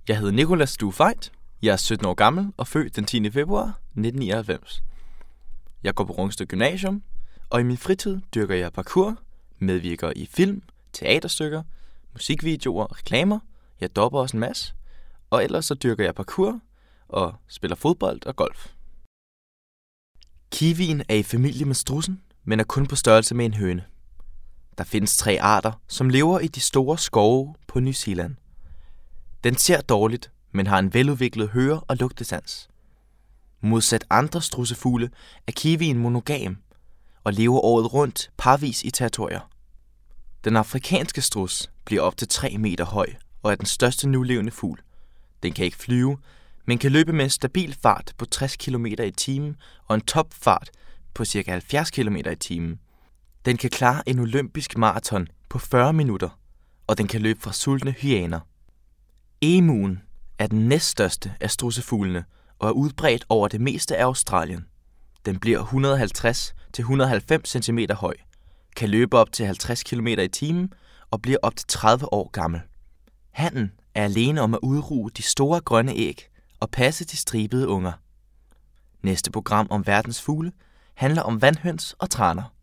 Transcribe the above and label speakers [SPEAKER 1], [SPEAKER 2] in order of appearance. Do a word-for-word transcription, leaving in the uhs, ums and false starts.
[SPEAKER 1] Jeg hedder Nicolas Stue Fejt. Jeg er sytten år gammel og født den tiende februar nitten nioghalvfems. Jeg går på Rungsted Gymnasium, og i min fritid dyrker jeg parkour, medvirker i film, teaterstykker, musikvideoer og reklamer. Jeg dopper også en masse, og ellers så dyrker jeg parkour og spiller fodbold og golf. Kiwien er i familie med strudsen, men er kun på størrelse med en høne. Der findes tre arter, som lever i de store skove på New Zealand. Den ser dårligt, men har en veludviklet høre- og lugtesans. Modsat andre strudsefugle er kiwien monogam og lever året rundt parvis i territorier. Den afrikanske struds bliver op til tre meter høj og er den største nulevende fugl. Den kan ikke flyve, men kan løbe med en stabil fart på tres kilometer i timen og en topfart på ca. halvfjerds kilometer i timen. Den kan klare en olympisk maraton på fyrre minutter, og den kan løbe fra sultne hyæner. Emuen er den næststørste af strudsefuglene og er udbredt over det meste af Australien. Den bliver et hundrede og halvtreds til et hundrede og halvfems centimeter høj, kan løbe op til halvtreds kilometer i timen og bliver op til tredive år gammel. Hannen er alene om at udruge de store grønne æg og passe de stribede unger. Næste program om verdens fugle handler om vandhøns og traner.